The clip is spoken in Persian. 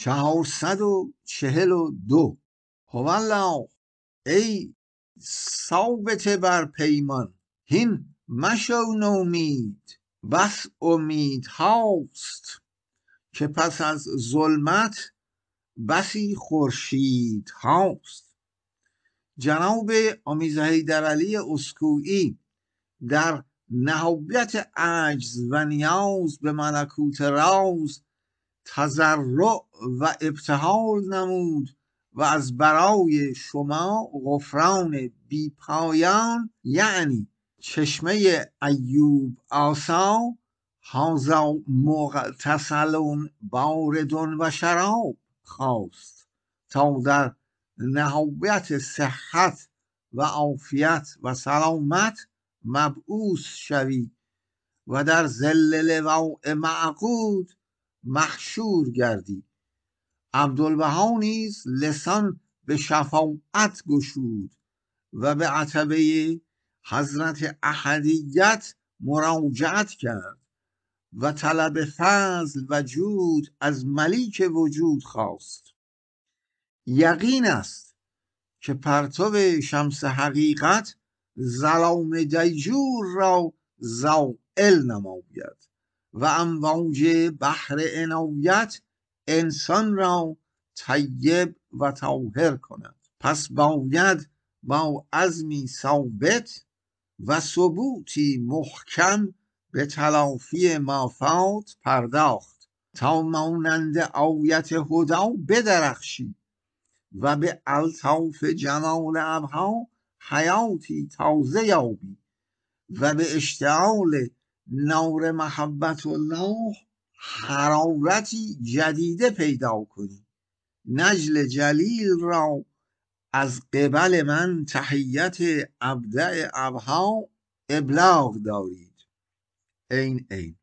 442 هوالله ای ثابت بر پیمان، هین مشو نومید، بس امید هاست، که پس از ظلمت بسی خورشید هاست. جناب آمیز حیدرعلی اسکوئی در نهایت عجز و نیاز به ملکوت راز تضرع و ابتهال نمود و از برای شما غفران بی پایان، یعنی چشمه ایوب آسا، هازا مغتسل بارد و شراب خواست، تا در نهایت صحت و عافیت و سلامت مبعوث شوی و در ظل لواء معقود محشور گردی. عبدالبها نیز لسان به شفاعت گشود و به عتبه حضرت احدیت مراجعت کرد و طلب فضل و جود از ملیک وجود خواست. یقین است که پرتو شمس حقیقت ظلام دیجور را زائل نماید و امواج بحر عنایت انسان را طیب و طاهر کند. پس باید با عزمی ثابت و ثبوتی محکم به تلافی ما فات پرداخت، تا مانند آیت هدی بدرخشی و به الطاف جمال ابها حیاتی تازه یابی و به اشتعال نور محبت الله حرارتی جدیده پیدا کنی. نجل جلیل را از قبل من تحیت ابدع ابها ابلاغ دارید. این